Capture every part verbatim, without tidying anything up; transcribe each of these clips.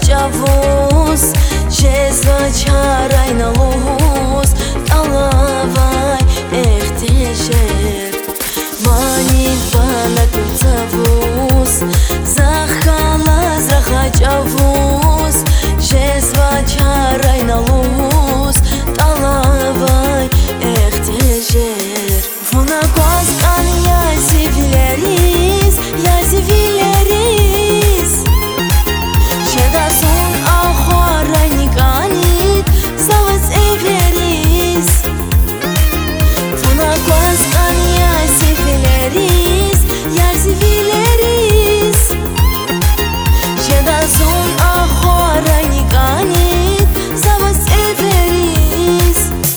javus jezva charayna lus talavay ehtejer mani bana kutsavus zakhala zakha javus jezva charayna lus talavay ehtejer vona qasqan yazivleris yazivleris Shedasun ahoranikanit zavas everis Vona qasqan yazivleris yazivleris Shedasun ahoranikanit zavas everis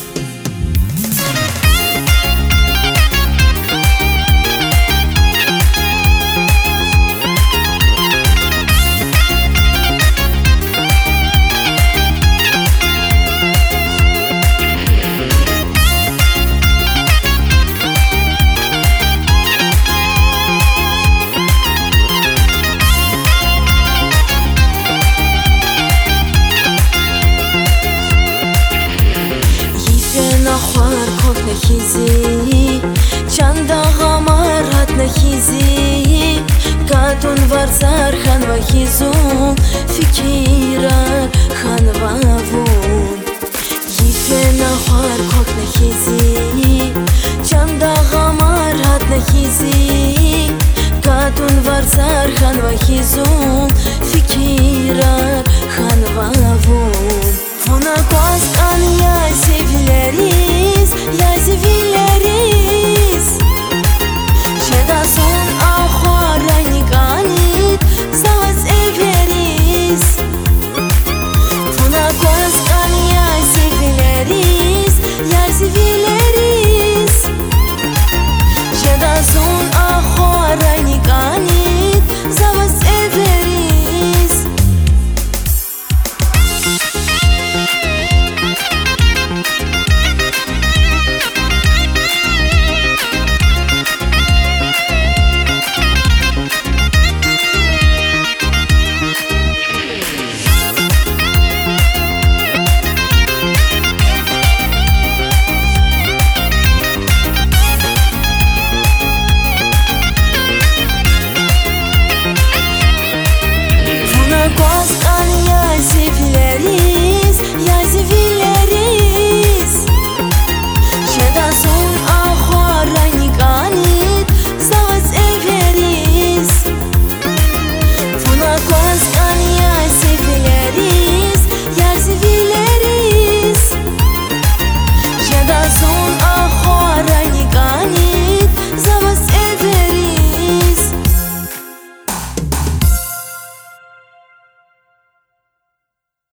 Khwar khok nakhizi chanda ghamar hat nakhizi katun varzar khan vakhizum fikira khan vavun yifena khwar khok nakhizi chanda ghamar hat nakhizi katun varzar khan vakhizum